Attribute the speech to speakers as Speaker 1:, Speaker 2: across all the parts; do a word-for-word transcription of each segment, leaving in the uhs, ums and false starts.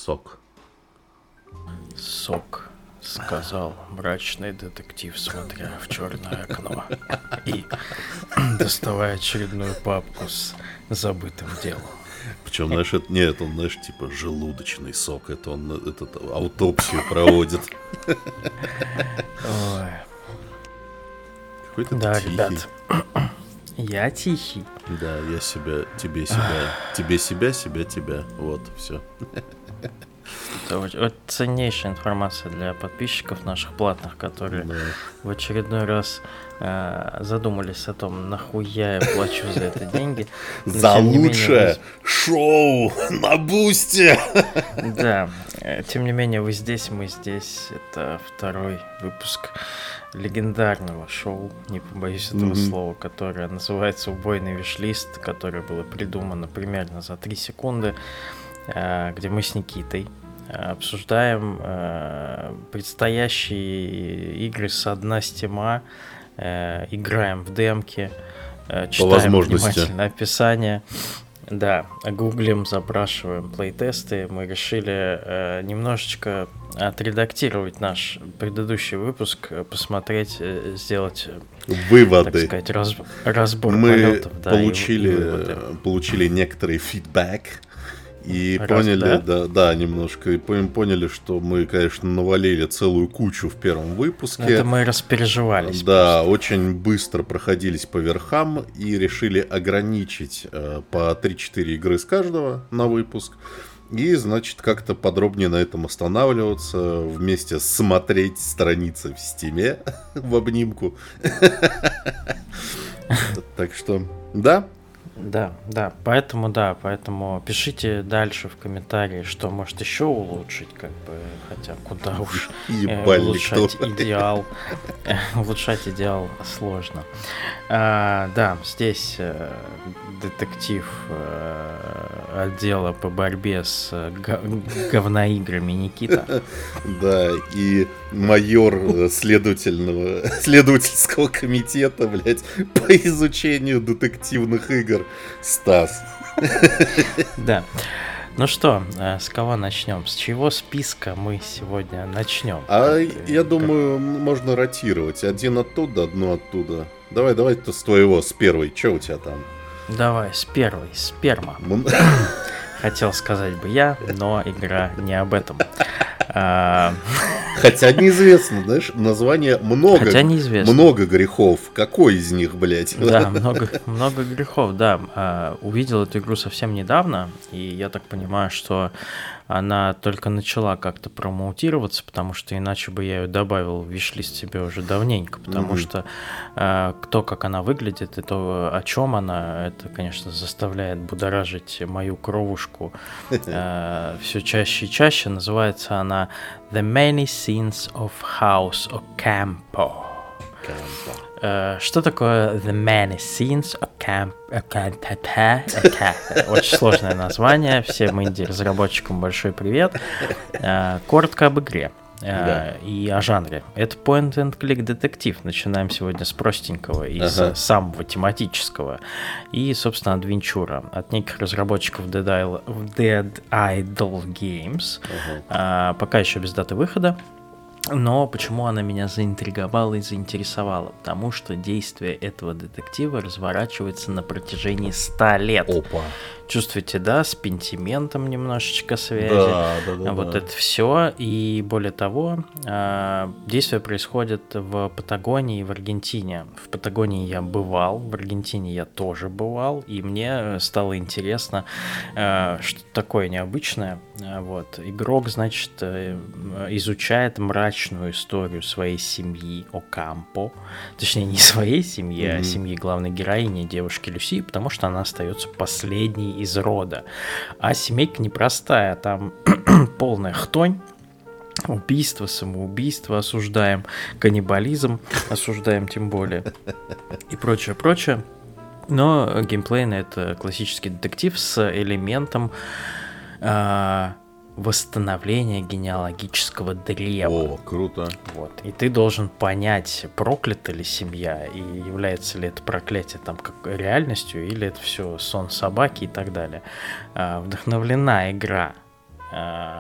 Speaker 1: сок.
Speaker 2: Сок, сказал мрачный детектив, смотря в черное окно и доставая очередную папку с забытым делом.
Speaker 1: Причем, знаешь, это, нет, он, знаешь, типа желудочный сок. Это он этот, аутопсию проводит.
Speaker 2: Ой.
Speaker 1: Какой-то
Speaker 2: Да,
Speaker 1: тихий.
Speaker 2: ребят, я тихий.
Speaker 1: Да, я себя, тебе себя, тебе себя, себя, тебя. Вот, все.
Speaker 2: Это вот, вот ценнейшая информация для подписчиков наших платных, которые
Speaker 1: Да.
Speaker 2: в очередной раз э, задумались о том, нахуя я плачу за это деньги. Но,
Speaker 1: За
Speaker 2: тем не менее,
Speaker 1: лучшее
Speaker 2: вы-
Speaker 1: шоу на Бусте!
Speaker 2: Да, э, тем не менее, вы здесь, мы здесь. Это второй выпуск легендарного шоу, не побоюсь этого
Speaker 1: Мгм.
Speaker 2: слова, которое называется «Убойный виш-лист», которое было придумано примерно за три секунды, э, где мы с Никитой э, обсуждаем э, предстоящие игры со дна Стима, э, играем в демки, э, читаем
Speaker 1: возможности.
Speaker 2: внимательно описание. Да, гуглим, запрашиваем плейтесты. Мы решили э, немножечко отредактировать наш предыдущий выпуск, э, посмотреть, э, сделать, э, так
Speaker 1: Выводы.
Speaker 2: сказать, раз- разбор
Speaker 1: Мы
Speaker 2: полетов. Да, и-
Speaker 1: получили,
Speaker 2: и выводы.
Speaker 1: э, получили некоторый фидбэк и
Speaker 2: Раз,
Speaker 1: поняли,
Speaker 2: да?
Speaker 1: да? Да, немножко, и пон- поняли, что мы, конечно, навалили целую кучу в первом выпуске.
Speaker 2: Это мы распереживались.
Speaker 1: Да, очень быстро проходились по верхам и решили ограничить э, по три-четыре игры с каждого на выпуск. И, значит, как-то подробнее на этом останавливаться, вместе смотреть страницы в Стиме в обнимку. Так что, да,
Speaker 2: Да, да, поэтому, да, поэтому пишите дальше в комментарии, что может еще улучшить, как бы, хотя куда уж э,
Speaker 1: ебальник
Speaker 2: улучшать
Speaker 1: кто.
Speaker 2: идеал, э, улучшать идеал сложно. А, да, здесь э, детектив э, отдела по борьбе с э, га- говноиграми Никита.
Speaker 1: Да, и майор э, следовательного, следовательского комитета, блядь, по изучению детективных игр Стас.
Speaker 2: Да. Ну что, э, с кого начнем? С чего списка мы сегодня начнем?
Speaker 1: А
Speaker 2: Как, э,
Speaker 1: я
Speaker 2: как-
Speaker 1: думаю, можно ротировать. Один оттуда, одно оттуда. Давай, давай-то с твоего, с первой. Че у тебя там?
Speaker 2: Давай, с первой, сперма.
Speaker 1: М,
Speaker 2: Хотел сказать бы я, но игра не об этом. А,
Speaker 1: Хотя неизвестно, знаешь, название много.
Speaker 2: Хотя неизвестно.
Speaker 1: Много грехов. Какой из них, блядь?
Speaker 2: Да, много, много грехов, да. А, Увидел эту игру совсем недавно, и я так понимаю, что она только начала как-то промоутироваться, потому что иначе бы я ее добавил в виш-лист себе уже давненько, потому
Speaker 1: Мгм.
Speaker 2: что а, то, как она выглядит, и то, о чем она, это, конечно, заставляет будоражить мою кровушку все чаще и чаще. Называется она The Many Sins of House Ocampo. Э, Что такое The Many Sins of Camp... Очень сложное название. Всем инди-разработчикам большой привет. Э, Коротко об игре э,
Speaker 1: Да.
Speaker 2: и о жанре. Это point-and-click детектив. Начинаем сегодня с простенького и
Speaker 1: Ага.
Speaker 2: с самого тематического. И, собственно, адвенчура от неких разработчиков Dead Idle, Dead Idle Games.
Speaker 1: Ага.
Speaker 2: А, Пока еще без даты выхода. Но почему она меня заинтриговала и заинтересовала? Потому что действие этого детектива разворачивается на протяжении ста лет.
Speaker 1: Опа.
Speaker 2: Чувствуете, да, с пентиментом немножечко связи.
Speaker 1: Да, да, да.
Speaker 2: Вот
Speaker 1: да.
Speaker 2: это все. И более того, а, действие происходит в Патагонии и в Аргентине. В Патагонии я бывал, в Аргентине я тоже бывал. И мне стало интересно, а, что такое необычное. А, Вот. Игрок, значит, э, изучает мрачную историю своей семьи Окампо. Точнее, не своей семьи, а
Speaker 1: Мгм.
Speaker 2: семьи главной героини, девушки Люси, потому что она остается последней из рода. А семейка непростая, там полная хтонь. Убийство, самоубийство осуждаем, каннибализм осуждаем тем более и прочее, прочее. Но геймплейно это классический детектив с элементом а, восстановления генеалогического древа.
Speaker 1: О, круто.
Speaker 2: Вот. И ты должен понять, проклята ли семья, и является ли это проклятие там как реальностью, или это все сон собаки и так далее. А, Вдохновлена игра а,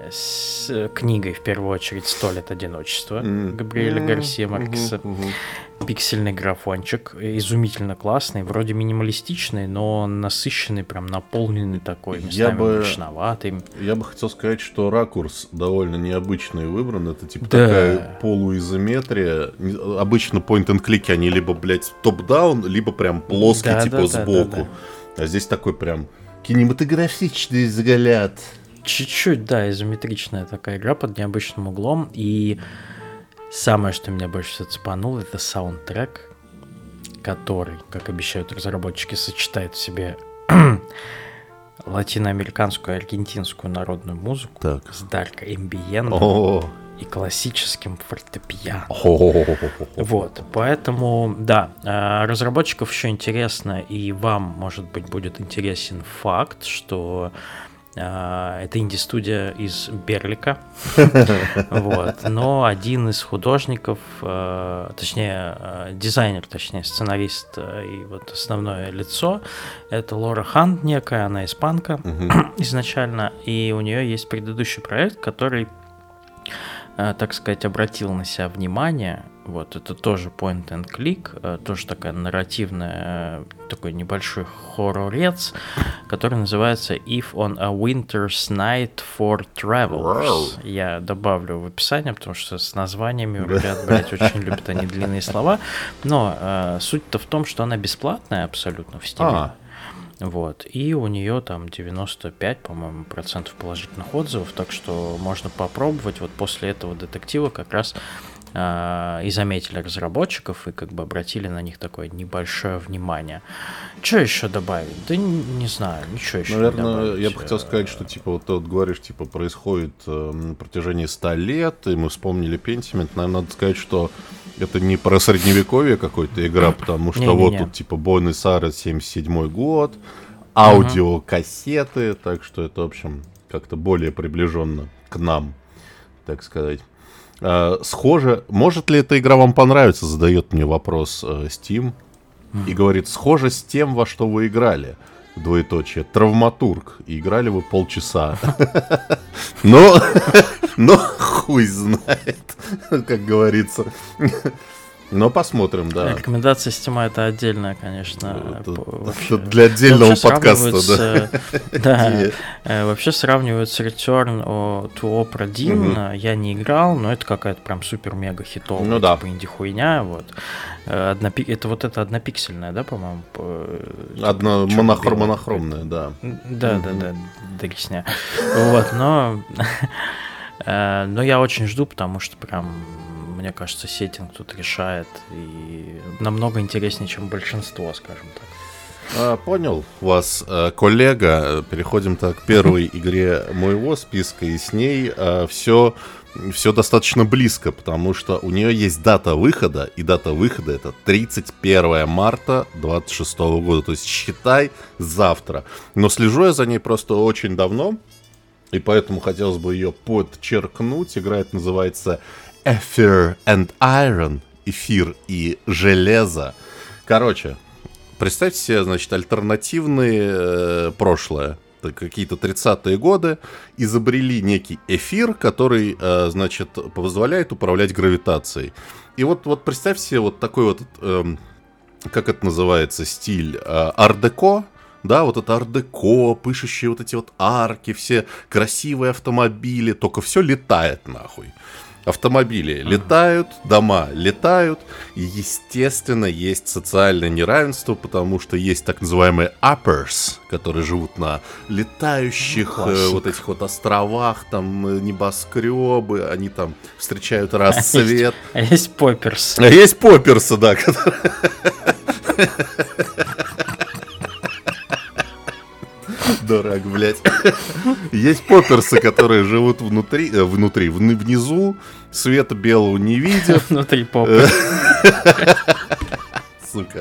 Speaker 2: с книгой, в первую очередь, «Сто лет одиночества» mm. Габриэля mm. Гарсия Маркеса. Mm-hmm. Пиксельный графончик, изумительно классный, вроде минималистичный, но насыщенный, прям наполненный такой, местами бы, мрачноватый.
Speaker 1: Я бы хотел сказать, что ракурс довольно необычный выбран. Это типа да. такая полуизометрия. Обычно point-and-click, они либо, блядь, топ-даун, либо прям плоский, да, типа да, сбоку. Да, да, да. А здесь такой прям кинематографичный взгляд.
Speaker 2: Чуть-чуть, да, изометричная такая игра под необычным углом. И самое, что меня больше всего цепануло, это саундтрек, который, как обещают разработчики, сочетает в себе латиноамериканскую и аргентинскую народную музыку так. с дарк эмбиентом и классическим фортепиано. Вот, поэтому, да, разработчиков еще интересно, и вам, может быть, будет интересен факт, что это инди-студия из Берлика, вот. Но один из художников, точнее, дизайнер, точнее, сценарист и вот основное лицо, это Лора Хант некая, она испанка изначально, и у нее есть предыдущий проект, который, так сказать, обратил на себя внимание. Вот, это тоже point and click, тоже такая нарративная, такой небольшой хоррорец, который называется If on a Winter's Night for Travelers. Я добавлю в описание, потому что с названиями у ребят, блядь, очень любят они длинные слова. Но э, суть-то в том, что она бесплатная абсолютно в Steam. А. Вот, и у нее там девяносто пять, по-моему, процентов положительных отзывов, так что можно попробовать. Вот после этого детектива как раз и заметили разработчиков, и как бы обратили на них такое небольшое внимание. Что еще добавить? Да не, не знаю, ничего еще
Speaker 1: Наверное,
Speaker 2: не добавить.
Speaker 1: Я бы хотел сказать, что типа вот ты вот говоришь, типа происходит э, на протяжении ста лет, и мы вспомнили Pentiment. Наверное, надо сказать, что это не про средневековье какой-то игра, потому что не, вот не, не. тут типа Буэнос Айрес семьдесят седьмой год, аудиокассеты, так что это, в общем, как-то более приближенно к нам, так сказать. Uh, схоже, может ли эта игра вам понравиться, задает мне вопрос uh, Steam, mm-hmm. и говорит, схоже с тем, во что вы играли, двоеточие, Травматург, и играли вы полчаса. Но, но хуй знает, как говорится. Но посмотрим, да.
Speaker 2: Рекомендация Steam — это отдельная, конечно.
Speaker 1: Это, вообще, это для отдельного подкаста, да.
Speaker 2: Да. Вообще сравнивают с Return to Obra Dinn. Угу. Я не играл, но это какая-то прям супер-мега хитовая, ну, да. типа инди-хуйня. Вот. Однопи... Это вот это однопиксельная, да, по-моему?
Speaker 1: Одно монохром... монохромная, да.
Speaker 2: Да, да, да, дресня. Вот, но... но я очень жду, потому что прям... Мне кажется, сеттинг тут решает, и намного интереснее, чем большинство, скажем так.
Speaker 1: А, понял вас, коллега. Переходим так к первой игре моего списка, и с ней а, все, все достаточно близко, потому что у нее есть дата выхода, и дата выхода это тридцать первое марта двадцать шестого года, то есть считай завтра. Но слежу я за ней просто очень давно, и поэтому хотелось бы ее подчеркнуть. Игра эта называется Ether and Iron, эфир и железо. Короче, представьте себе, значит, альтернативные э, прошлое. Какие-то тридцатые годы изобрели некий эфир, который, э, значит, позволяет управлять гравитацией. И вот, вот представьте себе вот такой вот, э, как это называется, стиль э, ар-деко. Да, вот это ар-деко, пышущие вот эти вот арки, все красивые автомобили, только все летает нахуй. Автомобили uh-huh. летают, дома летают, и, естественно, есть социальное неравенство, потому что есть так называемые uppers, которые живут на летающих э, вот этих вот островах, там небоскребы, они там встречают рассвет.
Speaker 2: А есть, а есть попперс.
Speaker 1: А есть попперсы, да, Дурак, блядь. Есть попперсы, которые живут внутри, э, внутри, внизу, света белого не видят.
Speaker 2: Внутри попперс.
Speaker 1: Сука.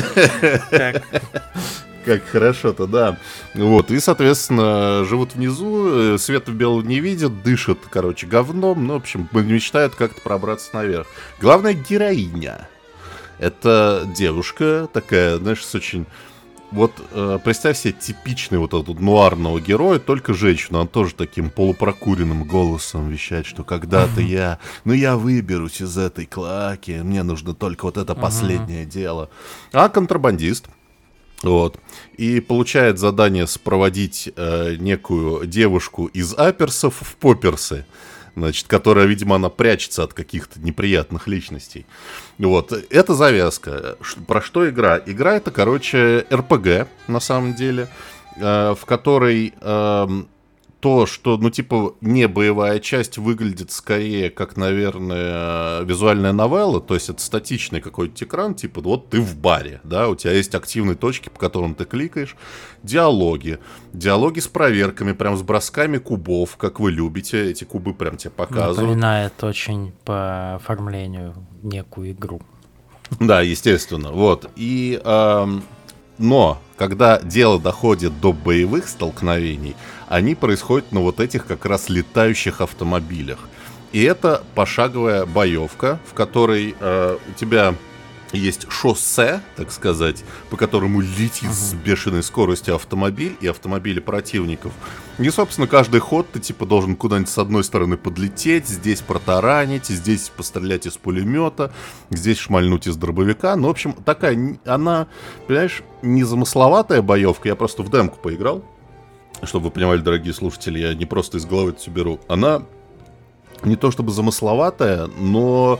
Speaker 1: Как хорошо-то, да. Вот, и, соответственно, живут внизу, света белого не видят, дышат, короче, говном, ну, в общем, мечтают как-то пробраться наверх. Главная героиня — это девушка такая, знаешь, с очень... вот э, представь себе типичный вот этот нуарного героя, только женщину, он тоже таким полупрокуренным голосом вещает, что когда-то я, ну я выберусь из этой клаки, мне нужно только вот это последнее дело. А контрабандист, вот, и получает задание спроводить э, некую девушку из аперсов в попперсы. Значит, которая, видимо, она прячется от каких-то неприятных личностей. Вот, это завязка. Про что игра? Игра это, короче, эр пи джи, на самом деле, э, в которой э, то, что, ну, типа, не боевая часть выглядит скорее как, наверное, визуальная новелла, то есть это статичный какой-то экран, типа, вот ты в баре, да, у тебя есть активные точки, по которым ты кликаешь, диалоги, диалоги с проверками, прям с бросками кубов, как вы любите, эти кубы прям тебе показывают.
Speaker 2: Напоминает очень по оформлению некую игру.
Speaker 1: Да, естественно, вот, и, эм, но, когда дело доходит до боевых столкновений, они происходят на вот этих как раз летающих автомобилях. И это пошаговая боевка, в которой э, у тебя есть шоссе, так сказать, по которому летит с бешеной скоростью автомобиль и автомобили противников. И, собственно, каждый ход ты типа должен куда-нибудь с одной стороны подлететь, здесь протаранить, здесь пострелять из пулемета, здесь шмальнуть из дробовика. Ну, в общем, такая, она, понимаешь, незамысловатая боевка. Я просто в демку поиграл. Чтобы вы понимали, дорогие слушатели, я не просто из головы это все беру. Она не то чтобы замысловатая, но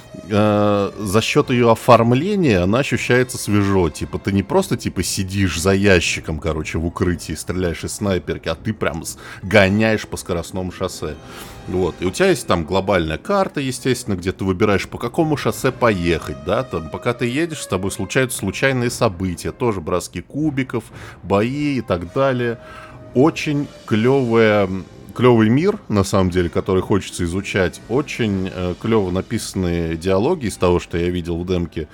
Speaker 1: э, за счет ее оформления она ощущается свежо. Типа ты не просто типа сидишь за ящиком, короче, в укрытии, стреляешь из снайперки, а ты прям гоняешь по скоростному шоссе. Вот. И у тебя есть там глобальная карта, естественно, где ты выбираешь, по какому шоссе поехать, да, там, пока ты едешь, с тобой случаются случайные события, тоже броски кубиков, бои и так далее. Очень клевая, клевый мир, на самом деле, который хочется изучать. Очень э, клево написанные диалоги из того, что я видел в демке.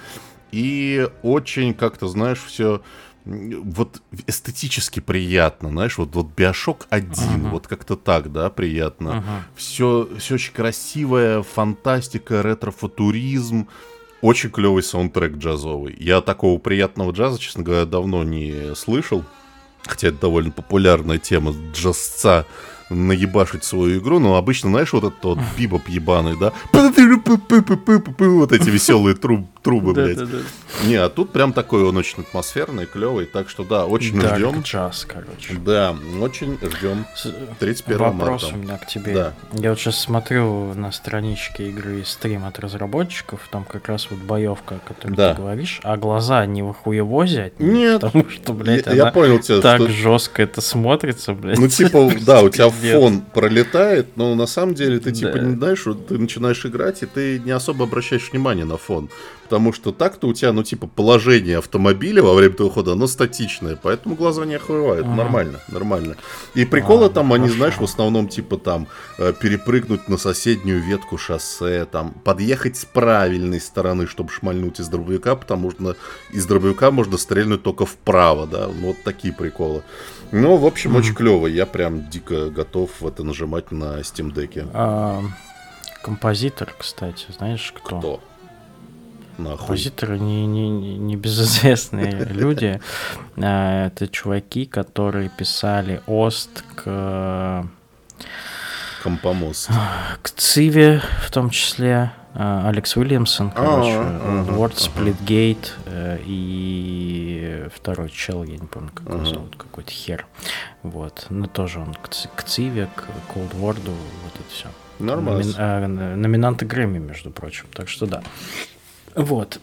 Speaker 1: И очень, как-то, знаешь, все вот эстетически приятно. Знаешь, вот, вот Биошок один, uh-huh. вот как-то так, да, приятно. Uh-huh. Все, все очень красивое, фантастика, ретро-футуризм. Очень клевый саундтрек джазовый. Я такого приятного джаза, честно говоря, давно не слышал. Хотя это довольно популярная тема джазца наебашить свою игру, но обычно, знаешь, вот этот вот бибоп ебаный, да? Вот эти веселые труб, трубы, блядь. Не, а тут прям такой он очень атмосферный, клевый, так что да, очень ждем.
Speaker 2: Джаз, короче.
Speaker 1: Да, очень ждем тридцать первого марта.
Speaker 2: Вопрос у меня к тебе.
Speaker 1: Да.
Speaker 2: Я вот сейчас смотрю на страничке игры стрим от разработчиков, там как раз вот боевка, о которой да. ты говоришь, а глаза не в охуевозе от них?
Speaker 1: Нет.
Speaker 2: Потому что, блядь,
Speaker 1: я, я понял тебя,
Speaker 2: так
Speaker 1: что...
Speaker 2: жестко это смотрится, блядь.
Speaker 1: Ну, типа, да, у тебя фон пролетает, но на самом деле ты, типа, да. не знаешь, вот ты начинаешь играть, и ты не особо обращаешь внимание на фон. Потому что так-то у тебя, ну, типа, положение автомобиля во время твоего хода, оно статичное, поэтому глаза не охуевают. Ага. Нормально, нормально. И приколы а, там, хорошо. Они, знаешь, в основном, типа, там, перепрыгнуть на соседнюю ветку шоссе, там, подъехать с правильной стороны, чтобы шмальнуть из дробовика, потому что из дробовика можно стрельнуть только вправо, да, ну, вот такие приколы. Ну, в общем, mm-hmm. очень клево. Я прям дико готов в это нажимать на Steam Deck'е.
Speaker 2: А, композитор, кстати, знаешь кто?
Speaker 1: Кто? Нахуй.
Speaker 2: Композиторы не, не, не безызвестные люди. Это чуваки, которые писали Ост к...
Speaker 1: Компомост.
Speaker 2: К Циве, в том числе. Алекс Уильямсон, короче, World Splitgate и второй чел, я не помню, как его зовут, какой-то хер. Вот. Но тоже он к, к Циве, к Cold War, вот это все.
Speaker 1: Нормально.
Speaker 2: Номи... А, номинанты Грэмми, между прочим. Так что да. Вот.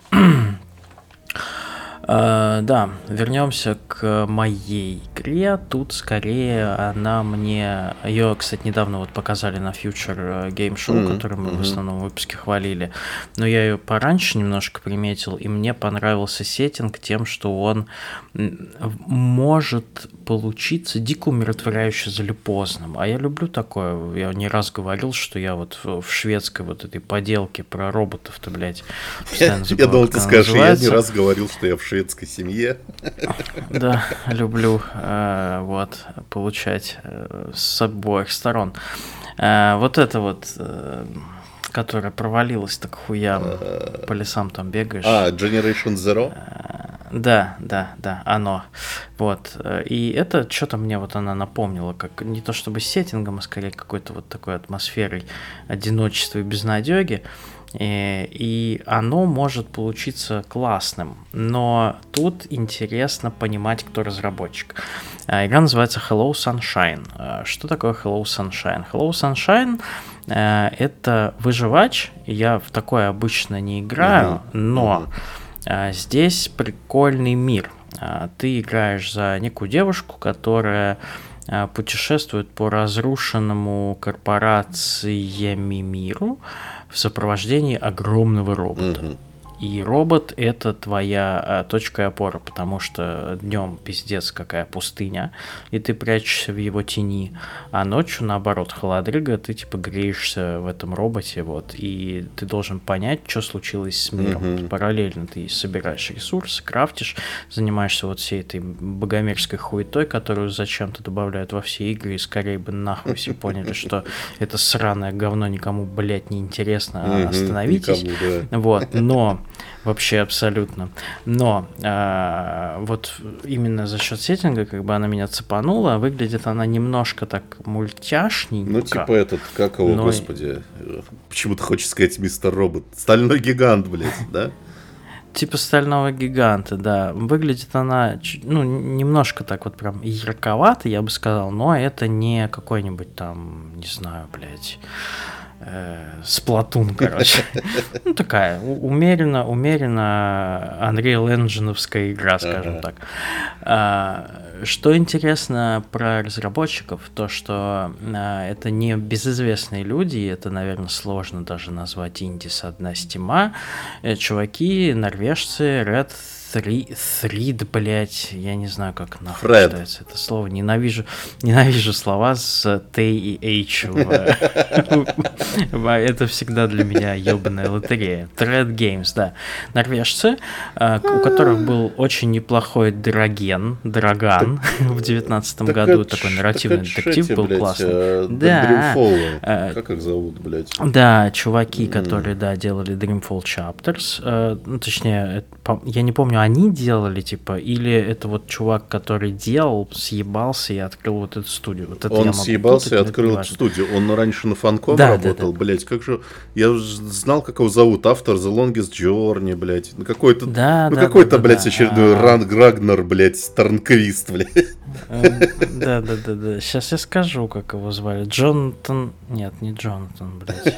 Speaker 2: Uh, да, вернемся к моей игре. Тут скорее она мне... Ее, кстати, недавно вот показали на Future Game Show, mm-hmm. который мы mm-hmm. в основном выпуске хвалили. Но я ее пораньше немножко приметил, и мне понравился сеттинг тем, что он может получиться дико умиротворяюще залипозным. А я люблю такое. Я не раз говорил, что я вот в шведской вот этой поделке про роботов-то, блядь, постоянно забываю,
Speaker 1: я думал, ты скажешь, я не раз говорил, что я в шведской семье.
Speaker 2: Да, люблю э, вот получать э, с обоих сторон. Э, вот это вот, э, которая провалилась так хуям, по лесам там бегаешь.
Speaker 1: А, Generation Zero?
Speaker 2: Да, да, да, оно. Вот. И это что-то мне вот она напомнила, как не то чтобы сеттингом, а скорее какой-то вот такой атмосферой одиночества и безнадёги. И, и оно может получиться классным. Но тут интересно понимать, кто разработчик. Игра называется Hello Sunshine. Что такое Hello Sunshine? Hello Sunshine — это выживач. Я в такое обычно не играю, uh-huh. но uh-huh. здесь прикольный мир. Ты играешь за некую девушку, которая путешествует по разрушенному корпорациями миру в сопровождении огромного робота. Uh-huh. И робот — это твоя а, точка опоры, потому что днем пиздец какая пустыня, и ты прячешься в его тени, а ночью, наоборот, холодрыга, ты типа греешься в этом роботе, вот, и ты должен понять, что случилось с миром. Mm-hmm. Параллельно ты собираешь ресурсы, крафтишь, занимаешься вот всей этой богомерзкой хуетой, которую зачем-то добавляют во все игры, и скорее бы нахуй все поняли, что это сраное говно никому, блядь, не интересно, а остановитесь.
Speaker 1: Никому, да.
Speaker 2: Вот, но вообще абсолютно. Но э, вот именно за счет сеттинга, как бы она меня цепанула, выглядит она немножко так мультяшненько.
Speaker 1: Ну, типа этот, как его,
Speaker 2: но...
Speaker 1: господи, почему-то хочется сказать мистер Робот. Стальной гигант, блядь, да?
Speaker 2: Типа стального гиганта, да. Выглядит она, ну, немножко так вот прям ярковато, я бы сказал, но это не какой-нибудь там, не знаю, блядь... Сплатун, короче. Ну, такая умеренно, умеренно Unreal Engine-овская игра, скажем uh-huh. так. А, что интересно про разработчиков, то, что а, это не безызвестные люди, это, наверное, сложно даже назвать инди со дна Стима. Чуваки, норвежцы, Red Thread, блять, я не знаю, как нахуй
Speaker 1: Fred.
Speaker 2: Читается это слово. Ненавижу, ненавижу слова с Т и H. Это всегда для меня ебаная лотерея. Thread Games, да. Норвежцы, у которых был очень неплохой Драген, Драган в девятнадцатом году. Такой нарративный детектив был классный.
Speaker 1: Да. Как их зовут, блять?
Speaker 2: Да, чуваки, которые, да, делали Dreamfall Chapters. Ну, точнее, я не помню, они делали, типа, или это вот чувак, который делал, съебался и открыл вот эту студию. Вот это
Speaker 1: он съебался путать, и открыл эту студию. Он раньше на Фанком да, работал, да, да. блядь, как же... Я знал, как его зовут, автор The Longest Journey, блядь. Ну, какой-то,
Speaker 2: да,
Speaker 1: ну,
Speaker 2: да,
Speaker 1: какой-то
Speaker 2: да,
Speaker 1: блядь,
Speaker 2: да,
Speaker 1: очередной а... Ран Рагнар, блядь, Тарнквист, блядь.
Speaker 2: Да-да-да, сейчас я скажу, как его звали. Джонатан... Нет, не Джонатан, блядь.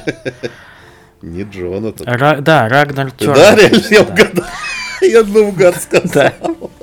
Speaker 1: Не Джонатан.
Speaker 2: Ра- да, Рагнар Тёрн.
Speaker 1: Да, реально, я угадал. Я наугад сказал.
Speaker 2: Да.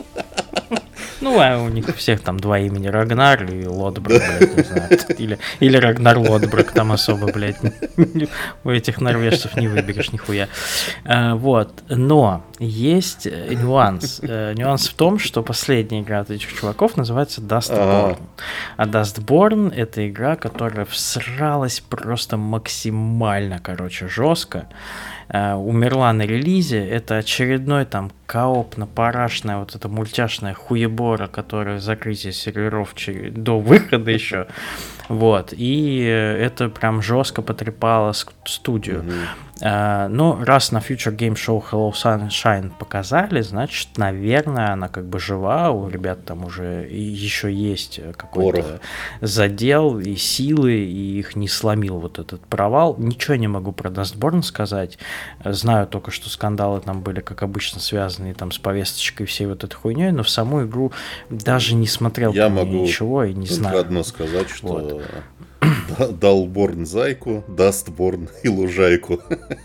Speaker 2: Ну, а у них всех там два имени, Рагнар и Лодброк, блядь, не знаю. Или, или Рагнар Лодброк, там особо, блядь, у этих норвежцев не выберешь нихуя. А, вот, но есть нюанс. Нюанс в том, что последняя игра от этих чуваков называется Dustborn. А Dustborn — это игра, которая всралась просто максимально, короче, жестко. Uh, умерла на релизе. Это очередной там кооп-парашная вот эта мультяшная хуебора, которая закрытие серверов до выхода еще. Вот. И это прям жестко потрепало студию. Mm-hmm. Uh, ну, раз на Future Game Show Hello Sunshine показали, значит, наверное, она как бы жива, у ребят там уже еще есть какой-то Порох. задел и силы, и их не сломил вот этот провал. Ничего не могу про Dustborn сказать. Знаю только, что скандалы там были, как обычно, связаны там с повесточкой всей вот этой хуйней, но в саму игру даже не смотрел
Speaker 1: Я могу
Speaker 2: ничего и не знаю.
Speaker 1: одно сказать, что вот. Далборн зайку, Дастборн и лужайку.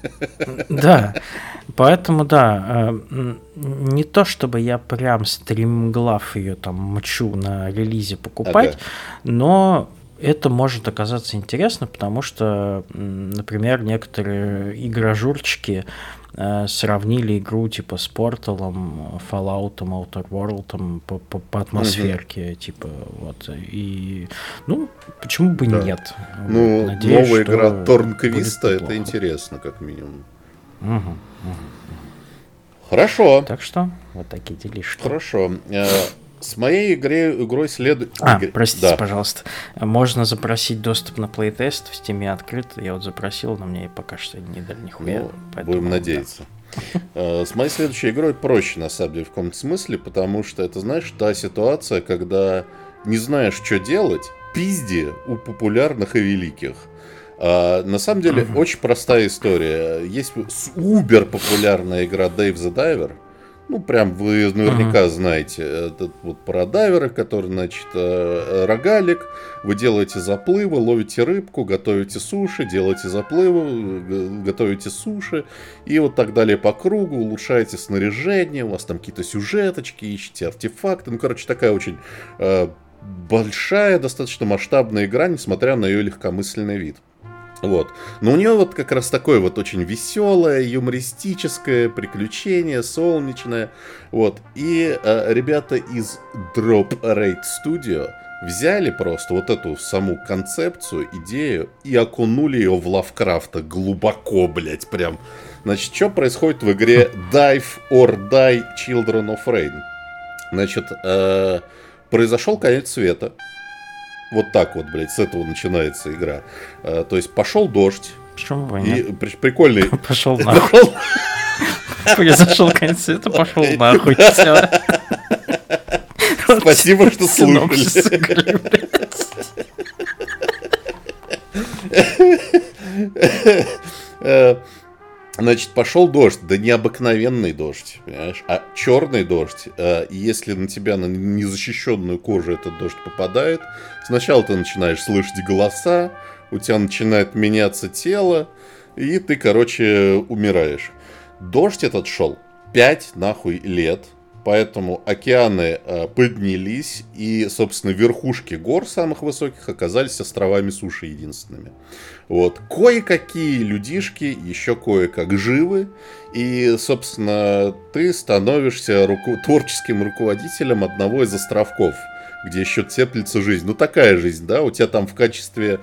Speaker 2: Да, поэтому да, не то чтобы я прям стримглав ее там мчу на релизе покупать, ага. но это может оказаться интересно, потому что, например, некоторые игражурчики э, сравнили игру типа с Portal, Fallout, Outer World по, по, по атмосферке, угу. типа вот, и ну, почему бы да. нет?
Speaker 1: Ну, Надеюсь, новая игра Торнквиста, это интересно, как минимум.
Speaker 2: Угу, угу.
Speaker 1: Хорошо.
Speaker 2: Так что, вот такие делишки.
Speaker 1: Хорошо. С моей игре, игрой следует...
Speaker 2: А,
Speaker 1: Игр...
Speaker 2: простите,
Speaker 1: да.
Speaker 2: пожалуйста. Можно запросить доступ на плейтест, в Steam открыт. Я вот запросил, но мне пока что не дали нихуя.
Speaker 1: Ну,
Speaker 2: поэтому,
Speaker 1: будем надеяться. С моей следующей игрой проще, на самом деле, в каком-то смысле, потому что это, знаешь, та ситуация, когда не знаешь, что делать, пизди у популярных и великих. А, на самом деле, uh-huh. очень простая история. Есть убер популярная игра Dave the Diver. Ну, прям вы наверняка uh-huh. знаете. Это вот про дайвера, который, значит, рогалик. Вы делаете заплывы, ловите рыбку, готовите суши, делаете заплывы, готовите суши. И вот так далее по кругу. Улучшаете снаряжение. У вас там какие-то сюжеточки, ищете артефакты. Ну, короче, такая очень э, большая, достаточно масштабная игра, несмотря на ее легкомысленный вид. Вот. Но у нее вот как раз такое вот очень веселое, юмористическое приключение, солнечное. Вот. И э, ребята из Drop Rate Studio взяли просто вот эту саму концепцию, идею и окунули ее в Лавкрафта глубоко, блять, прям. Значит, что происходит в игре Dive or Die Children of Rain? Значит, э, произошел конец света. Вот так вот, блядь, с этого начинается игра. А, то есть пошел дождь.
Speaker 2: Почему бы нет?
Speaker 1: И при- прикольный...
Speaker 2: Пошел нахуй. Произошел конец света, пошел нахуй.
Speaker 1: Спасибо, что слушали. Значит, пошел дождь, да не обыкновенный дождь, понимаешь, а черный дождь. И если на тебя, на незащищенную кожу этот дождь попадает, сначала ты начинаешь слышать голоса, у тебя начинает меняться тело, и ты, короче, умираешь. Дождь этот шел пять нахуй лет, поэтому океаны э, поднялись, и, собственно, верхушки гор самых высоких оказались островами суши единственными. Вот. Кое-какие людишки еще кое-как живы, и, собственно, ты становишься руку- творческим руководителем одного из островков, где еще теплится жизнь. Ну, такая жизнь, да, у тебя там в качестве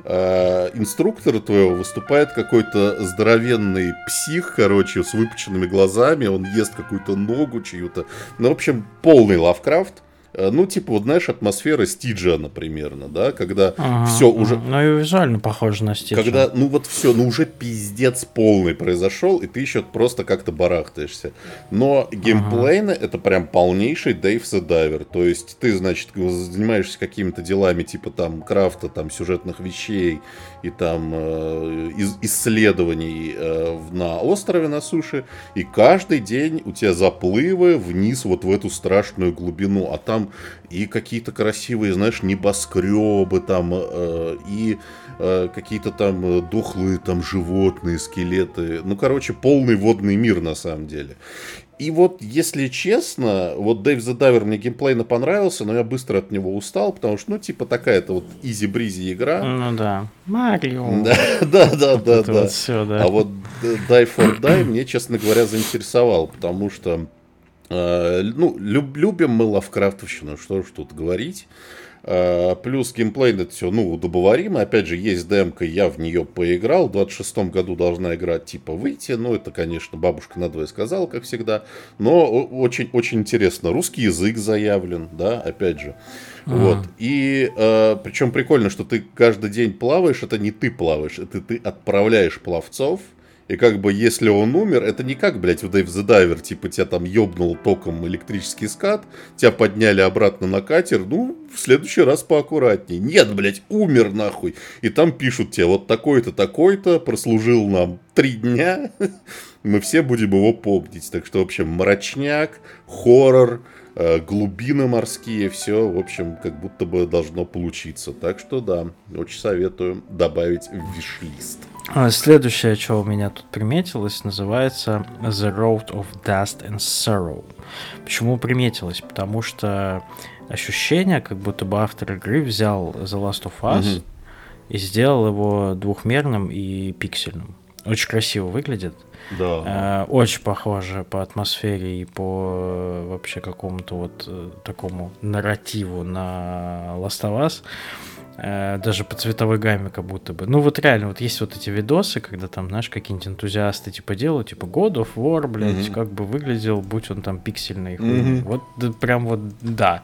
Speaker 1: э, инструктора твоего выступает какой-то здоровенный псих, короче, с выпученными глазами, он ест какую-то ногу чью-то. Ну, в общем, полный Лавкрафт. Ну, типа, вот, знаешь, атмосфера Стиджиана примерно, да, когда ага, все уже...
Speaker 2: Ну, и визуально похоже на Стиджиана.
Speaker 1: Когда, ну, вот все, ну, уже пиздец полный произошел, и ты еще просто как-то барахтаешься. Но геймплейно ага. это прям полнейший Dave the Diver. То есть ты, значит, занимаешься какими-то делами типа там крафта, там, сюжетных вещей и там э, исследований э, на острове, на суше, и каждый день у тебя заплывы вниз вот в эту страшную глубину, а там и какие-то красивые, знаешь, небоскребы там, э, и э, какие-то там дохлые там животные, скелеты. Ну, короче, полный водный мир на самом деле. И вот, если честно, вот Dave the Diver мне геймплейно понравился, но я быстро от него устал, потому что, ну, типа, такая-то вот изи-бризи игра.
Speaker 2: Ну да, Марио.
Speaker 1: Да, да, да, да. да.
Speaker 2: Вот все, да.
Speaker 1: А вот Dive or Die мне, честно говоря, заинтересовал, потому что Uh, ну, люб, любим мы лавкрафтовщину, что ж тут говорить. Uh, плюс геймплей это все, ну, удобоваримо. Опять же, есть демка, я в нее поиграл. В двадцать шестом году должна игра типа выйти. Ну, это, конечно, бабушка надвое сказала, как всегда. Но очень-очень интересно. Русский язык заявлен, да, опять же. Mm-hmm. Вот. И uh, причем прикольно, что ты каждый день плаваешь. Это не ты плаваешь, это ты отправляешь пловцов. И как бы, если он умер, это не как, блядь, в Dave the Diver, типа, тебя там ёбнул током электрический скат, тебя подняли обратно на катер, ну, в следующий раз поаккуратней. Нет, блядь, умер нахуй. И там пишут тебе, вот такой-то, такой-то, прослужил нам три дня, мы все будем его помнить. Так что, в общем, мрачняк, хоррор, глубины морские, все, в общем, как будто бы должно получиться. Так что, да, очень советую добавить в виш-лист.
Speaker 2: Следующее, что у меня тут приметилось, называется The Road of Dust and Sorrow. Почему приметилось? Потому что ощущение, как будто бы автор игры взял The Last of Us mm-hmm. и сделал его двухмерным и пиксельным. Очень красиво выглядит.
Speaker 1: Да.
Speaker 2: Э, очень похоже по атмосфере и по вообще какому-то вот такому нарративу на Last of Us. э, даже по цветовой гамме как будто бы. Ну вот реально, вот есть вот эти видосы, когда там, знаешь, какие-нибудь энтузиасты типа делают, типа God of War, блядь, mm-hmm. как бы выглядел, будь он там пиксельный. Mm-hmm. Вот да, прям вот, да.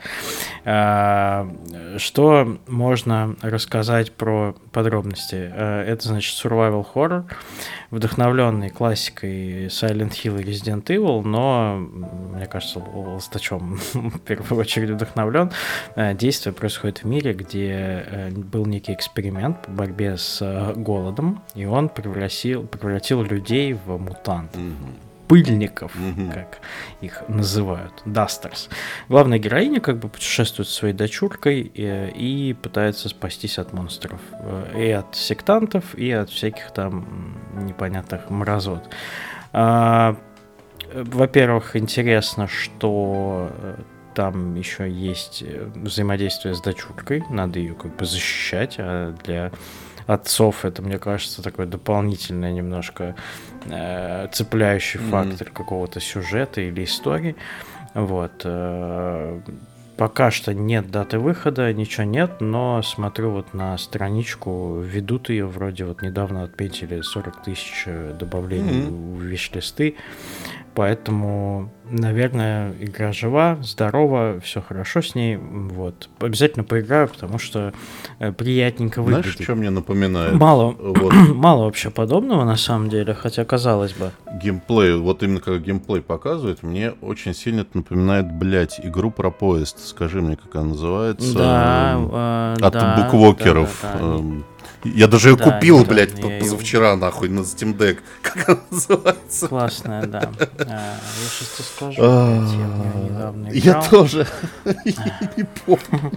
Speaker 2: А, что можно рассказать про подробности? А, это, значит, survival horror, вдохновленный классикой Silent Hill и Resident Evil, но, мне кажется, Ластачом в первую очередь вдохновлен. Действие происходит в мире, где был некий эксперимент по борьбе с голодом, и он превратил, превратил людей в мутантов. Mm-hmm. Пыльников, mm-hmm. как их называют, дастерс. Главная героиня как бы путешествует со своей дочуркой и, и пытается спастись от монстров. И от сектантов, и от всяких там непонятных мразот. А, во-первых, интересно, что там еще есть взаимодействие с дочуркой, надо ее как бы защищать, а для отцов это, мне кажется, такой дополнительный немножко э, цепляющий mm-hmm. фактор какого-то сюжета или истории. Вот. Э, пока что нет даты выхода, ничего нет, но смотрю вот на страничку, ведут ее, вроде вот недавно отметили сорок тысяч добавлений mm-hmm. в виш-листы. Поэтому, наверное, игра жива, здорова, все хорошо с ней. Вот. Обязательно поиграю, потому что приятненько выглядит.
Speaker 1: Знаешь, что мне напоминает?
Speaker 2: Мало,
Speaker 1: вот.
Speaker 2: Мало вообще подобного, на самом деле, хотя казалось бы.
Speaker 1: Геймплей, вот именно как геймплей показывает, мне очень сильно это напоминает, блядь, игру про поезд. Скажи мне, как она называется?
Speaker 2: Да,
Speaker 1: От
Speaker 2: да,
Speaker 1: буквокеров.
Speaker 2: Да, да, да.
Speaker 1: Я даже ее да, купил, блядь,
Speaker 2: я
Speaker 1: позавчера, ее... нахуй, на Steam Deck. Как она называется?
Speaker 2: Классная, да. А, я сейчас тебе скажу, блядь, я в нее недавно играл.
Speaker 1: Я тоже. Не помню.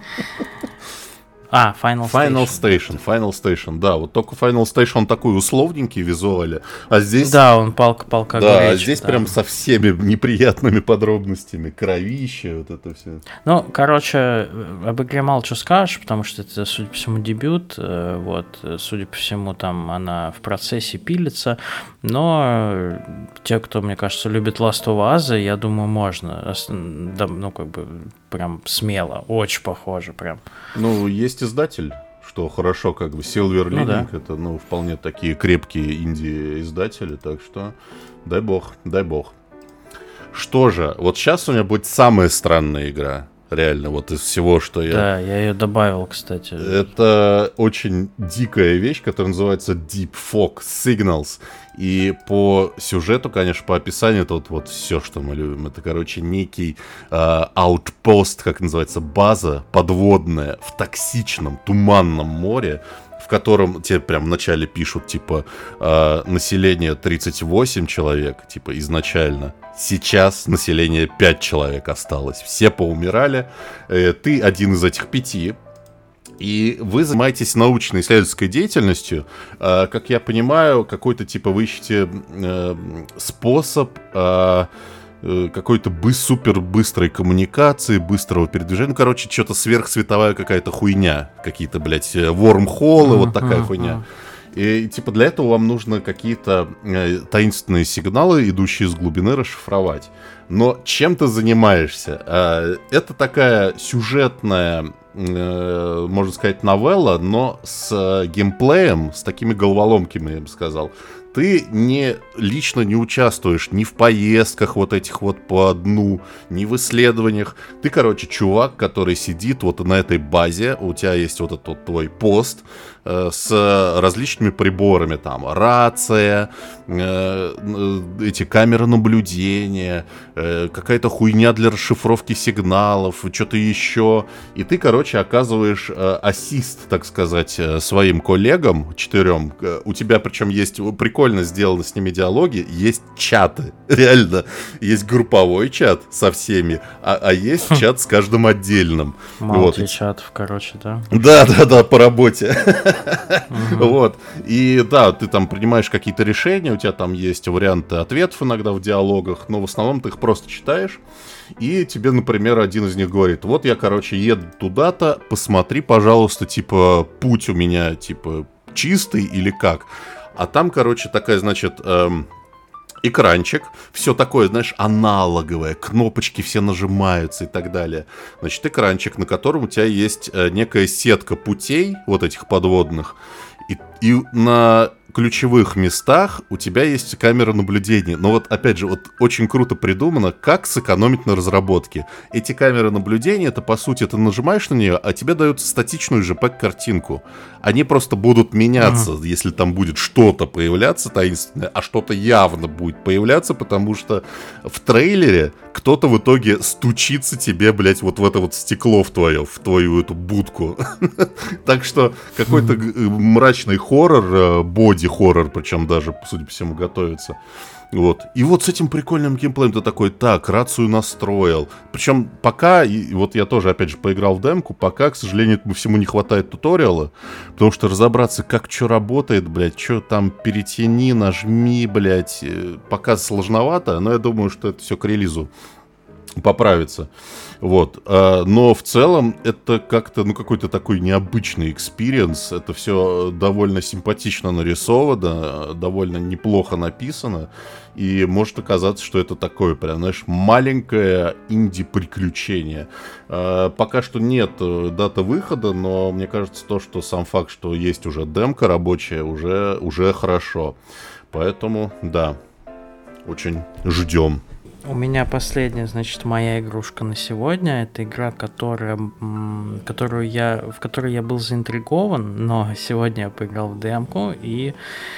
Speaker 2: А, Final Station.
Speaker 1: Final Station, Final Station, да. Вот только Final Station, он такой условненький визуально, а здесь...
Speaker 2: Да, он палка-палка
Speaker 1: Да,
Speaker 2: горечь,
Speaker 1: а здесь
Speaker 2: да.
Speaker 1: прям со всеми неприятными подробностями. Кровище, вот это все.
Speaker 2: Ну, короче, об игре мало что скажешь, потому что это, судя по всему, дебют. Вот, судя по всему, там она в процессе пилится. Но те, кто, мне кажется, любит Last of Us, я думаю, можно. Да, ну, как бы, прям смело. Очень похоже, прям.
Speaker 1: Ну, есть издатель, что хорошо, как бы Silver Lining, ну, да. Это, ну, вполне такие крепкие инди-издатели, так что дай бог, дай бог. Что же, вот сейчас у меня будет самая странная игра, реально, вот из всего, что я...
Speaker 2: Да, я ее добавил, кстати.
Speaker 1: Это очень дикая вещь, которая называется Deep Fog Signals. И по сюжету, конечно, по описанию, это вот, вот все, что мы любим. Это, короче, некий аутпост, э, как называется, база подводная в токсичном, туманном море, в котором тебе прям вначале пишут, типа, э, население тридцать восемь человек, типа, изначально. Сейчас население пять человек осталось. Все поумирали. Э, ты один из этих пяти. И вы занимаетесь научно-исследовательской деятельностью. Э, как я понимаю, какой-то, типа, вы ищете э, способ... Э, какой-то бы- супер быстрой коммуникации, быстрого передвижения. Ну, короче, что-то сверхсветовая какая-то хуйня. Какие-то, блядь, вормхоллы, uh-huh, вот такая uh-huh. хуйня. И, и, типа, для этого вам нужно какие-то э, таинственные сигналы, идущие из глубины, расшифровать. Но чем ты занимаешься? Э, это такая сюжетная, э, можно сказать, новелла, но с э, геймплеем, с такими головоломками, я бы сказал. Ты не, лично не участвуешь ни в поездках вот этих вот по дну, ни в исследованиях. Ты, короче, чувак, который сидит вот на этой базе, у тебя есть вот этот вот твой пост э, с различными приборами, там, рация, э, эти камеры наблюдения, э, какая-то хуйня для расшифровки сигналов, что-то еще. И ты, короче, оказываешь э, ассист, так сказать, своим коллегам, четырем. У тебя, причем, есть прикольно сделаны с ними диалоги, есть чаты, реально, есть групповой чат со всеми, а, а есть хм. чат с каждым отдельным.
Speaker 2: Мультичатов, вот. Короче, да?
Speaker 1: Да-да-да, по работе. Угу. Вот, и да, ты там принимаешь какие-то решения, у тебя там есть варианты ответов иногда в диалогах, но в основном ты их просто читаешь, и тебе, например, один из них говорит, вот я, короче, еду туда-то, посмотри, пожалуйста, типа, путь у меня, типа, чистый или как? А там, короче, такая, значит, эм, экранчик, все такое, знаешь, аналоговое, кнопочки все нажимаются и так далее. Значит, экранчик, на котором у тебя есть э, некая сетка путей, вот этих подводных, и, и на ключевых местах у тебя есть камера наблюдения. Но вот, опять же, вот очень круто придумано, как сэкономить на разработке. Эти камеры наблюдения, это, по сути, ты нажимаешь на нее, а тебе дают статичную джей пег-картинку. Они просто будут меняться, uh-huh. если там будет что-то появляться таинственное, а что-то явно будет появляться, потому что в трейлере кто-то в итоге стучится тебе, блядь, вот в это вот стекло в твое, в твою эту будку. Так что какой-то мрачный хоррор, боди-хоррор, причем даже, судя по всему, готовится. Вот. И вот с этим прикольным геймплеем ты такой, так, рацию настроил. Причем пока, и вот я тоже, опять же, поиграл в демку, пока, к сожалению, этому всему не хватает туториала, потому что разобраться, как что работает, блядь, что там перетяни, нажми, блядь, пока сложновато, но я думаю, что это все к релизу поправится. Вот. Но в целом это как-то, ну, какой-то такой необычный экспириенс. Это все довольно симпатично нарисовано, довольно неплохо написано. И может оказаться, что это такое прям, знаешь, маленькое инди-приключение. Пока что нет даты выхода, но мне кажется, то, что сам факт, что есть уже демка рабочая, уже, уже хорошо. Поэтому, да, очень ждем.
Speaker 2: У меня последняя, значит, моя игрушка на сегодня. Это игра, которая, которую я, в которой я был заинтригован, но сегодня я поиграл в демку, и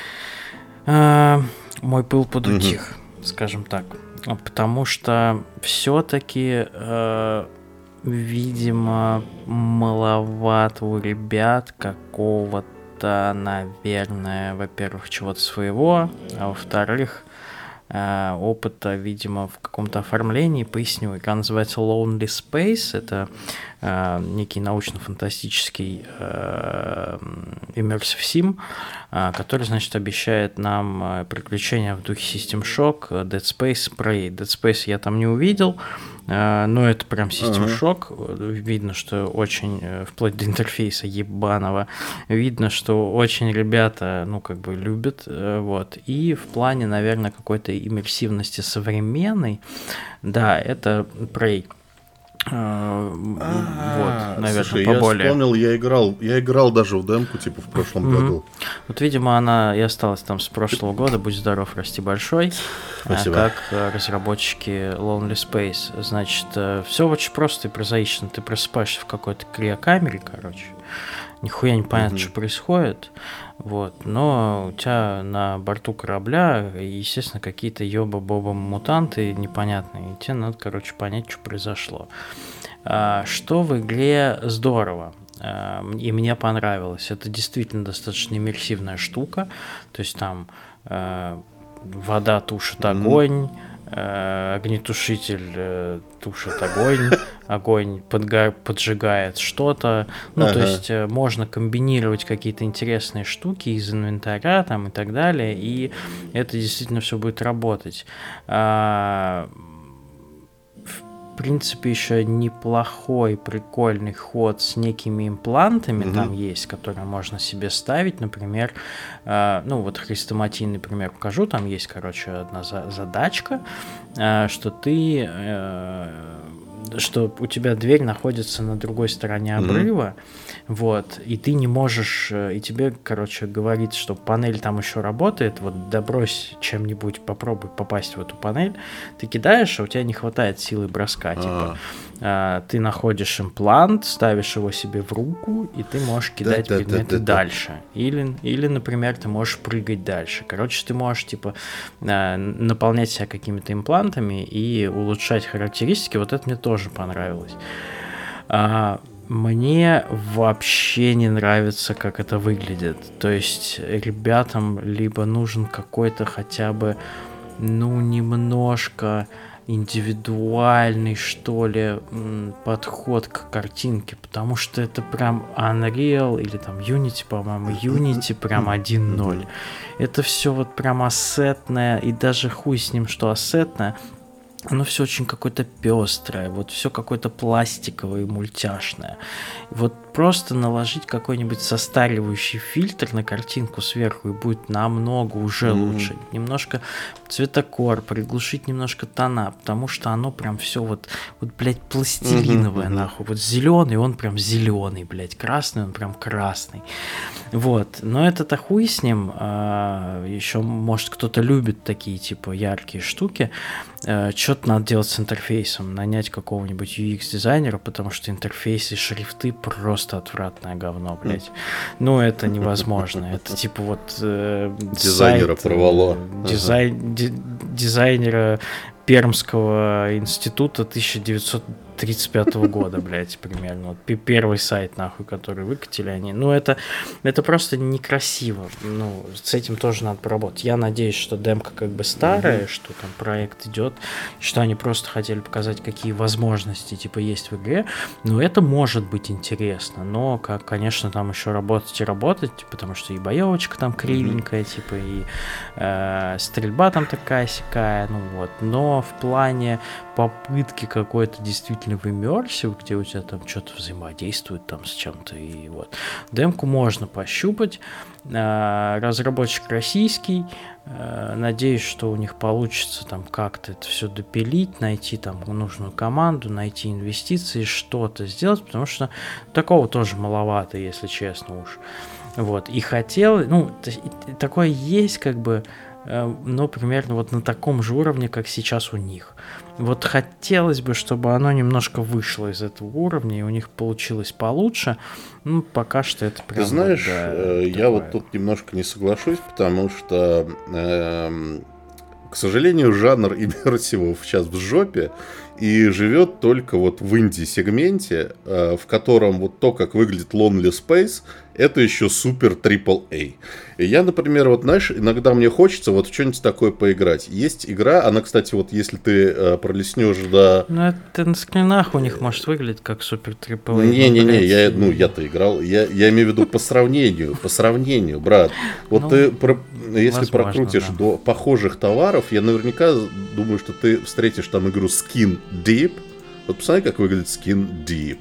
Speaker 2: э, мой пыл подутих, mm-hmm. скажем так. Потому что все-таки, э, видимо, маловато у ребят какого-то, наверное, во-первых, чего-то своего, а во-вторых, опыта, видимо, в каком-то оформлении. Поясню, игра называется Lonely Space. Это э, некий научно-фантастический э, immersive sim, э, который, значит, обещает нам приключения в духе System Shock, Dead Space, Prey. Dead Space я там не увидел, э, но это прям System uh-huh. Shock. Видно, что очень, вплоть до интерфейса ебаного, видно, что очень ребята, ну, как бы любят, э, вот. И в плане, наверное, какой-то иммерсивности современной, да, это Prey. Uh, вот, наверное, слушай, поболее.
Speaker 1: Я вспомнил, я играл, я играл даже в демку, типа, в прошлом mm-hmm. году.
Speaker 2: Вот, видимо, она и осталась там с прошлого года. Будь здоров, расти большой.
Speaker 1: Спасибо.
Speaker 2: Как разработчики Lonely Space. Значит, все очень просто и прозаично. Ты просыпаешься в какой-то криокамере, короче. Нихуя не понятно, mm-hmm. что происходит. Вот. Но у тебя на борту корабля, естественно, какие-то ёба-боба-мутанты непонятные. И тебе надо, короче, понять, что произошло. А, что в игре здорово. А, и мне понравилось. Это действительно достаточно иммерсивная штука. То есть там а, вода тушит mm-hmm. огонь, огнетушитель э, тушит огонь, огонь подга- поджигает что-то. Ну, ага. то есть э, можно комбинировать какие-то интересные штуки из инвентаря там и так далее, и это действительно все будет работать. А, в принципе, еще неплохой, прикольный ход с некими имплантами mm-hmm. там есть, которые можно себе ставить, например, э, ну вот хрестоматийный пример покажу, там есть, короче, одна за- задачка, э, что ты, э, что у тебя дверь находится на другой стороне обрыва, mm-hmm. вот, и ты не можешь, и тебе, короче, говорит, что панель там еще работает, вот добрось чем-нибудь, попробуй попасть в эту панель, ты кидаешь, а у тебя не хватает силы броска, типа, а, ты находишь имплант, ставишь его себе в руку, и ты можешь кидать да, предметы да, да, да, дальше, да. Или, или, например, ты можешь прыгать дальше, короче, ты можешь, типа, наполнять себя какими-то имплантами и улучшать характеристики, вот это мне тоже понравилось. А, мне вообще не нравится, как это выглядит. То есть ребятам либо нужен какой-то хотя бы, ну, немножко индивидуальный, что ли, подход к картинке, потому что это прям Unreal или там Unity, по-моему, Unity прям один ноль. Это все вот прям ассетное, и даже хуй с ним, что ассетное, оно все очень какое-то пестрое, вот все какое-то пластиковое и мультяшное. Вот просто наложить какой-нибудь состаривающий фильтр на картинку сверху, и будет намного уже mm-hmm. лучше. Немножко цветокор, приглушить немножко тона, потому что оно прям все вот, вот блядь, пластилиновое, mm-hmm. нахуй. Вот зеленый, он прям зеленый, блядь, красный, он прям красный. Вот. Но это-то хуй с ним. А, еще, может, кто-то любит такие, типа, яркие штуки. А, что-то надо делать с интерфейсом. Нанять какого-нибудь ю экс-дизайнера, потому что интерфейсы, шрифты просто отвратное говно, блядь. Ну, это невозможно. Это типа вот э,
Speaker 1: дизайнера
Speaker 2: сайт,
Speaker 1: провало.
Speaker 2: Дизай, ди, дизайнера Пермского института тысяча девятьсот тридцать пятого года, блядь, примерно. Вот первый сайт, нахуй, который выкатили они. Ну, это, это просто некрасиво. Ну, с этим тоже надо поработать. Я надеюсь, что демка как бы старая, mm-hmm. что там проект идет, что они просто хотели показать, какие возможности, типа, есть в игре. Но это может быть интересно. Но, как, конечно, там еще работать и работать, потому что и боевочка там кривенькая, mm-hmm. типа, и э, стрельба там такая-сякая, ну вот. Но в плане попытки какой-то действительно в immersive, где у тебя там что-то взаимодействует там с чем-то, и вот. Демку можно пощупать. Разработчик российский. Надеюсь, что у них получится там как-то это все допилить, найти там нужную команду, найти инвестиции, что-то сделать, потому что такого тоже маловато, если честно уж. Вот. И хотел, ну, такое есть как бы, но примерно вот на таком же уровне, как сейчас у них. Вот хотелось бы, чтобы оно немножко вышло из этого уровня, и у них получилось получше. Ну, пока что это прям...
Speaker 1: Ты знаешь,
Speaker 2: вот, да,
Speaker 1: я
Speaker 2: такое.
Speaker 1: вот тут немножко не соглашусь, потому что, э, к сожалению, жанр иммерсивов сейчас в жопе, и живет только вот в инди-сегменте, э, в котором вот то, как выглядит Lonely Space, это еще супер трипл эй. И я, например, вот, знаешь, иногда мне хочется вот в что-нибудь такое поиграть. Есть игра, она, кстати, вот если ты э, пролистнешь до...
Speaker 2: Ну, это на скринах у них может выглядеть как супер трипл эй.
Speaker 1: Не-не-не, я, ну, я-то играл. Я, я имею в виду по сравнению, по сравнению, брат. Вот ну, ты, про, если возможно, прокрутишь да. до похожих товаров, я наверняка думаю, что ты встретишь там игру Skin Deep. Вот посмотри, как выглядит Skin Deep.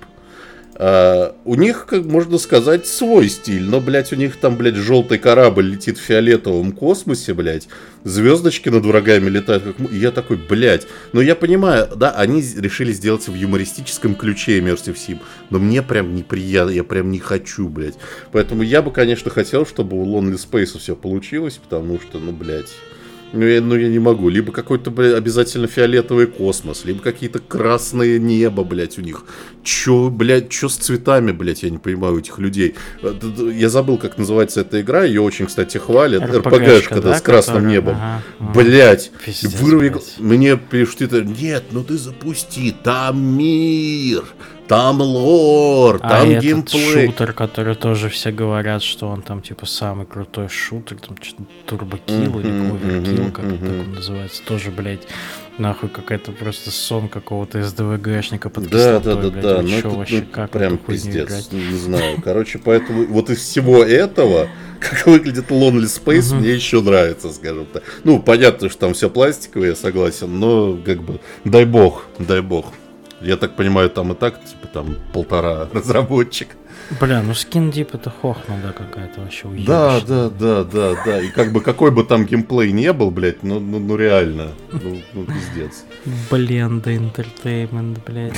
Speaker 1: Uh, у них, как можно сказать, свой стиль, но, блядь, у них там, блядь, желтый корабль летит в фиолетовом космосе, блядь, звездочки над врагами летают, как... и я такой, блядь, ну я понимаю, да, они решили сделать в юмористическом ключе Immersive Sim, но мне прям неприятно, я прям не хочу, блядь, поэтому я бы, конечно, хотел, чтобы у Lonely Space все получилось, потому что, ну, блядь, Ну я, ну, я не могу. Либо какой-то, блядь, обязательно фиолетовый космос, либо какие-то красные небо, блядь, у них. Чё, блядь, чё с цветами, блядь, я не понимаю у этих людей. Я забыл, как называется эта игра, ее очень, кстати, хвалят. эр пи джи-шка, да, с красным которая... небом. Ага, блядь, пиздец, вырви... блядь. Мне пишут, это, нет, ну ты запусти, там мир. Там лор, а там геймплей.
Speaker 2: А шутер, который тоже все говорят, что он там типа самый крутой шутер, там что-то турбокилл mm-hmm, или оверкилл, mm-hmm, как mm-hmm. это так называется, тоже, блядь, нахуй какая-то просто сон какого-то эс дэ вэ гэшника под
Speaker 1: да, кислотой, да, да, блядь, да, ну, это, вообще, ну, как прям пиздец, не знаю, короче, поэтому вот из всего этого, как выглядит Lonely Space, uh-huh. мне еще нравится, скажем так. Ну, понятно, что там все пластиковое, я согласен, но как бы, дай бог, дай бог. Я так понимаю, там и так, типа, там полтора разработчика.
Speaker 2: Бля, ну Skin Deep это хохма, да, какая-то вообще уебищная.
Speaker 1: Да, да, да, да, да. И как бы какой бы там геймплей не был, блядь, ну, ну, ну реально, ну, ну пиздец.
Speaker 2: Бленда Entertainment, блядь.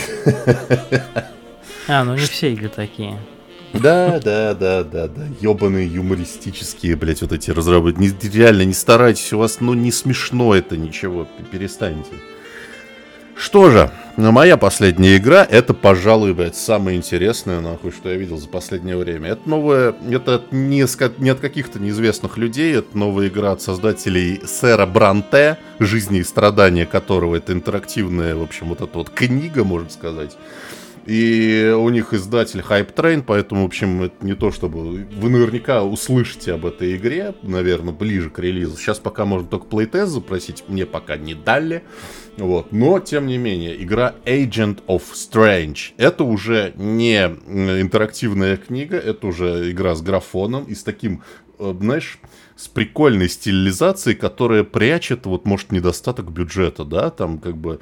Speaker 2: А, ну не все игры такие.
Speaker 1: Да, да, да, да, да. Ёбаные юмористические, блядь, вот эти разработчики. Реально, не старайтесь, у вас, ну, не смешно это ничего, перестаньте. Что же, моя последняя игра, это, пожалуй, блядь, самое интересное, нахуй, что я видел за последнее время. Это новая, это не, не от каких-то неизвестных людей, это новая игра от создателей Сэра Бранте, «Жизни и страдания» которого это интерактивная, в общем, вот эта вот книга, можно сказать. И у них издатель Hype Train, поэтому, в общем, это не то, чтобы... Вы наверняка услышите об этой игре, наверное, ближе к релизу. Сейчас пока можно только плейтест запросить, мне пока не дали. Вот. Но, тем не менее, игра Agent of Strange. Это уже не интерактивная книга, это уже игра с графоном и с таким, знаешь, с прикольной стилизацией, которая прячет, вот, может, недостаток бюджета, да, там, как бы...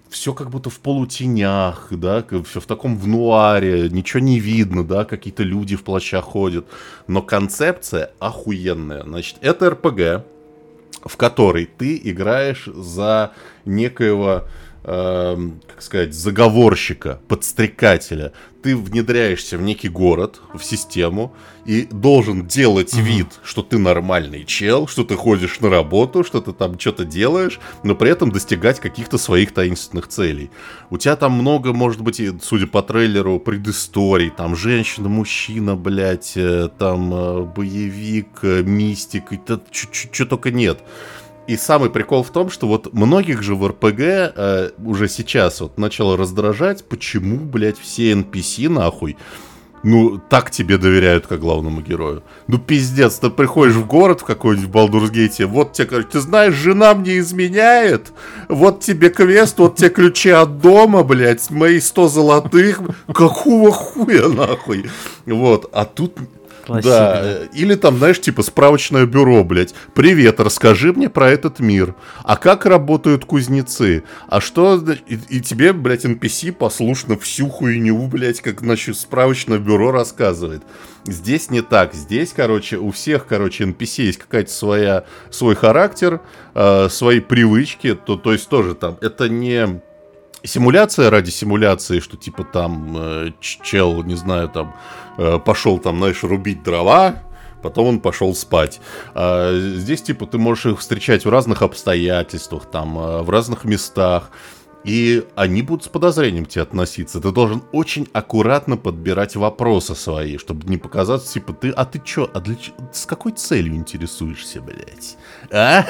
Speaker 1: все как будто в полутенях, да, все в таком в нуаре, ничего не видно, да, какие-то люди в плащах ходят. Но концепция охуенная. Значит, это эр пи джи, в которой ты играешь за некоего, э, как сказать, заговорщика, подстрекателя. Ты внедряешься в некий город, в систему, и должен делать mm-hmm. вид, что ты нормальный чел, что ты ходишь на работу, что ты там что-то делаешь, но при этом достигать каких-то своих таинственных целей. У тебя там много, может быть, и, судя по трейлеру, предысторий, там женщина, мужчина, блядь, там боевик, мистик, и что только нет. И самый прикол в том, что вот многих же в эр пи джи э, уже сейчас вот начало раздражать, почему, блядь, все эн пи си, нахуй, ну, так тебе доверяют, как главному герою. Ну, пиздец, ты приходишь в город в какой-нибудь Baldur's Gate, вот тебе, короче, ты знаешь, жена мне изменяет, вот тебе квест, вот тебе ключи от дома, блядь, мои сто золотых, какого хуя, нахуй, вот, а тут... Классика. Да, или там, знаешь, типа справочное бюро, блядь. Привет, расскажи мне про этот мир. А как работают кузнецы? А что... И, и тебе, блядь, эн пи си послушно всю хуйню, блядь, как, значит, справочное бюро рассказывает. Здесь не так. Здесь, короче, у всех, короче, эн пи си есть какая-то своя... свой характер, э, свои привычки. То, то есть тоже там... Это не... симуляция ради симуляции, что типа там э, чел, не знаю, там э, пошел там, знаешь, рубить дрова, потом он пошел спать. А здесь типа ты можешь их встречать в разных обстоятельствах, там, э, в разных местах, и они будут с подозрением к тебе относиться. Ты должен очень аккуратно подбирать вопросы свои, чтобы не показаться, типа, ты, а ты чё, а для, с какой целью интересуешься, блядь? А?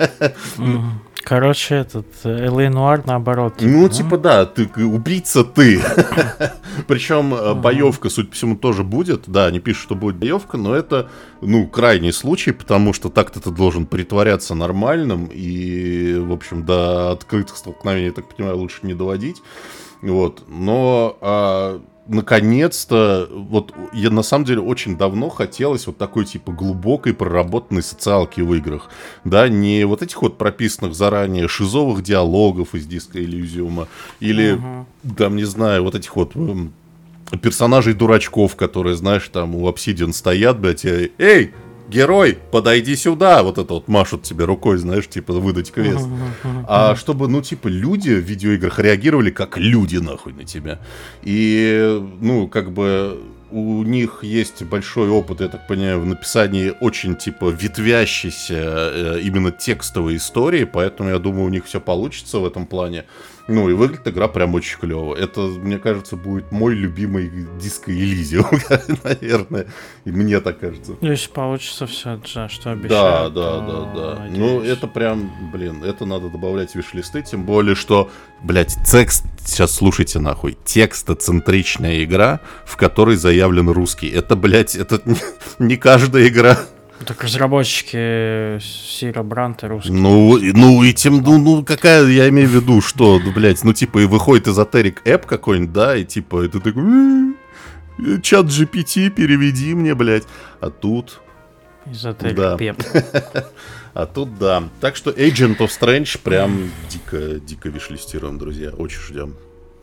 Speaker 2: Короче, этот эл эй Noire наоборот.
Speaker 1: Ну, да? Типа, да, ты убийца ты. Причем uh-huh. боевка, судя по всему, тоже будет. Да, они пишут, что будет боевка, но это, ну, крайний случай, потому что так-то ты должен притворяться нормальным и, в общем, до открытых столкновений, я так понимаю, лучше не доводить. Вот, но... А... Наконец-то, вот я на самом деле очень давно хотелось вот такой типа глубокой проработанной социалки в играх, да, не вот этих вот прописанных заранее шизовых диалогов из Disco Elysium, или, uh-huh. там, не знаю, вот этих вот м, персонажей-дурачков, которые, знаешь, там у Obsidian стоят, блядь, и, эй, герой, подойди сюда, вот это вот машут тебе рукой, знаешь, типа выдать квест. Uh-huh, uh-huh. А чтобы, ну, типа, люди в видеоиграх реагировали как люди, нахуй, на тебя. И, ну, как бы у них есть большой опыт, я так понимаю, в написании очень, типа, ветвящейся э, именно текстовой истории, поэтому я думаю, у них все получится в этом плане. Ну, и выглядит игра прям очень клево. Это, мне кажется, будет мой любимый Disco Elysium, наверное. И мне так кажется.
Speaker 2: Если получится все, что обещают.
Speaker 1: Да, да, да, да. Ну, это прям, блин, это надо добавлять в виш-листы, тем более, что, блядь, текст, сейчас слушайте нахуй, текстоцентричная игра, в которой заявлен русский. Это, блядь, это не каждая игра.
Speaker 2: Так разработчики Сира Бранта русские.
Speaker 1: Ну, ну и тем, ну, ну, какая, я имею в виду, что, ну, блядь, ну, типа, и выходит эзотерик эп какой-нибудь, да, и, типа, это такой, чат джи пи ти, переведи мне, блядь, а тут...
Speaker 2: Эзотерик
Speaker 1: да.
Speaker 2: пеп.
Speaker 1: А тут, да. Так что Agent of Strange прям дико, дико вишлистируем, друзья, очень ждем.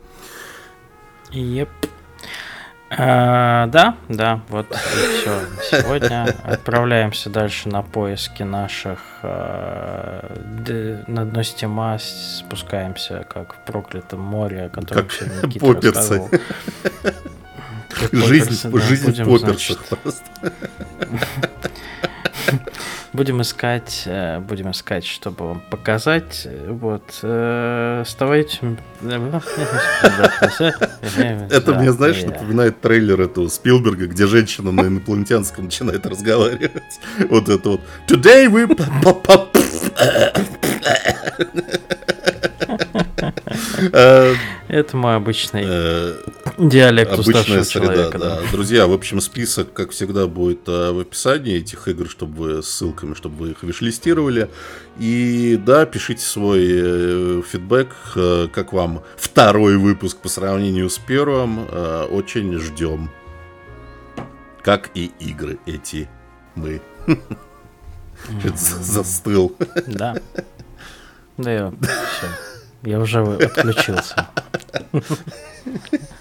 Speaker 2: Еп. А, да, да, вот и все. Сегодня отправляемся дальше на поиски наших а, д, на дно стима, спускаемся как в проклятом море, о котором
Speaker 1: как
Speaker 2: сегодня Никита
Speaker 1: поперсы.
Speaker 2: рассказывал.
Speaker 1: Жизнь,
Speaker 2: да,
Speaker 1: жизнь
Speaker 2: будем,
Speaker 1: поперсов
Speaker 2: значит,
Speaker 1: просто.
Speaker 2: Будем искать, будем искать, чтобы вам показать. Вот, оставайтесь.
Speaker 1: Это мне, знаешь, напоминает трейлер этого Спилберга, где женщина на инопланетянском начинает разговаривать. Вот это вот. Today we...
Speaker 2: Это мой обычный диалект уставшего человека.
Speaker 1: Да. Друзья, в общем, список, как всегда, будет в описании этих игр, чтобы вы с ссылками, чтобы вы их вишлистировали. И да, пишите свой фидбэк, как вам второй выпуск по сравнению с первым. Очень ждем. Как и игры эти мы. Что-то застыл.
Speaker 2: Да. Да, все. Я уже отключился.